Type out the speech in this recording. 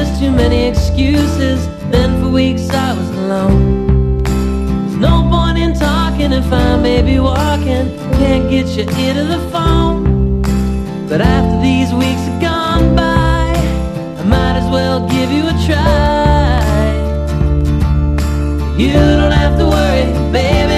just too many excuses. Then for weeks I was alone. There's no point in talking if I may be walking. Can't get your ear to the phone. But after these weeks have gone by, I might as well give you a try. You don't have to worry, baby,